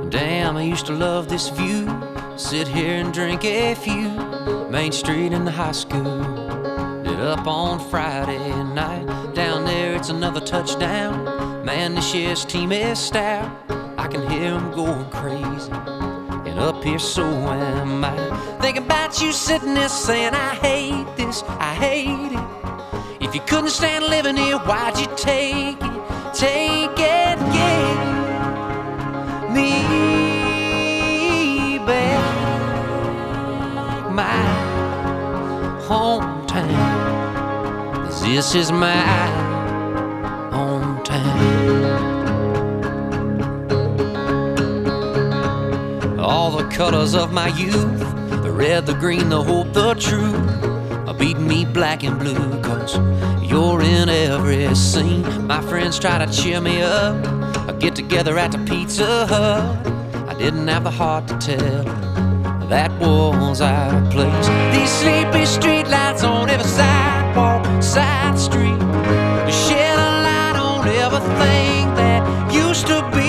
Damn, I used to love this view. Sit here and drink a few. Main Street in the high school. Lit up on Friday night. Down there it's another touchdown. Man, this year's team is stout. I can hear them going crazy. And up here so am I. Thinking about you sitting there saying, I hate this, I hate it. If you couldn't stand living here, why'd you take it? Take it, get me back. My hometown, 'cause this is my hometown. All the colors of my youth, the red, the green, the hope, the truth, are beating me black and blue, 'cause you're in every scene. My friends try to cheer me up, I get together at the Pizza Hut. I didn't have the heart to tell that was out of place. These sleepy streetlights on every sidewalk, side street, they shed a light on everything that used to be.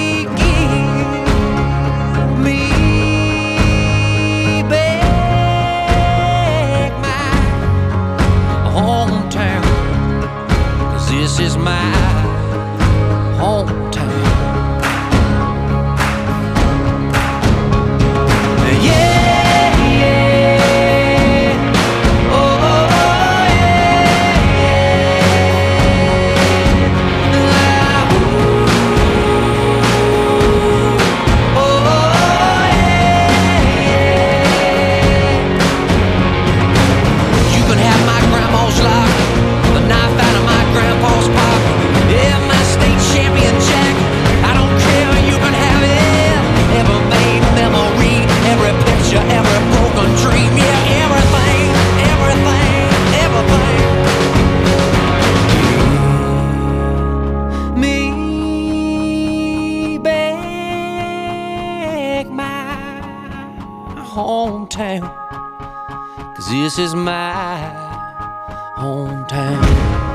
Give me back my hometown, 'cause this is my hometown. Hometown, 'cause this is my hometown.